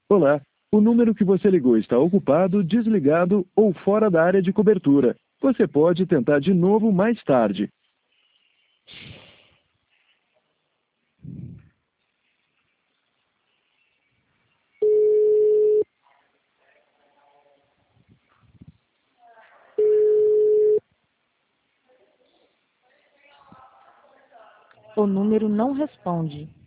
Olá, o número que você ligou está ocupado, desligado ou fora da área de cobertura. Você pode tentar de novo mais tarde. O número não responde.